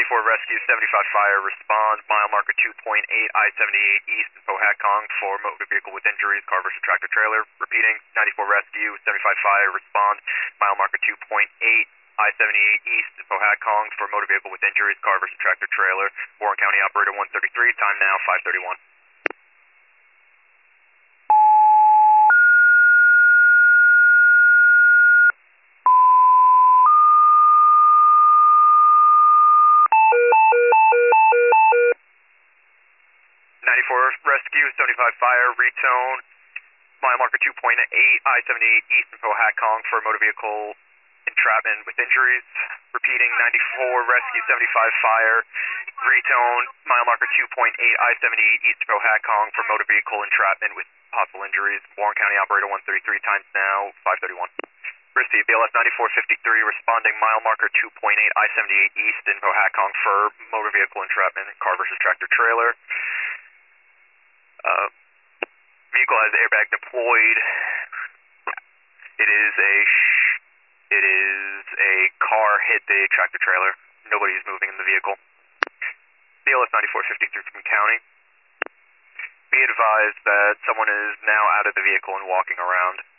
Rescue 75 Fire, respond, mile marker 2.8, I-78 East in Pohatcong for motor vehicle with injuries, car versus tractor trailer. Repeating, 94 Rescue 75 Fire, respond, mile marker 2.8, I-78 East in Pohatcong for motor vehicle with injuries, car versus tractor trailer. Warren County Operator 133, time now 5:31. 94 Rescue 75 Fire, retone, mile marker 2.8, I-78 East in Pohatcong for motor vehicle entrapment with injuries. Repeating, 94 Rescue 75 Fire, retone, mile marker 2.8, I-78 East in Pohatcong for motor vehicle entrapment with possible injuries. Warren County Operator 133, times now 5:31. Receive BLS 9453, responding, mile marker 2.8, I-78 East in Pohatcong for motor vehicle entrapment, car versus tractor trailer. Vehicle has airbag deployed. It is a car hit the tractor trailer. Nobody's moving in the vehicle. BLS 9453 from county. Be advised that someone is now out of the vehicle and walking around.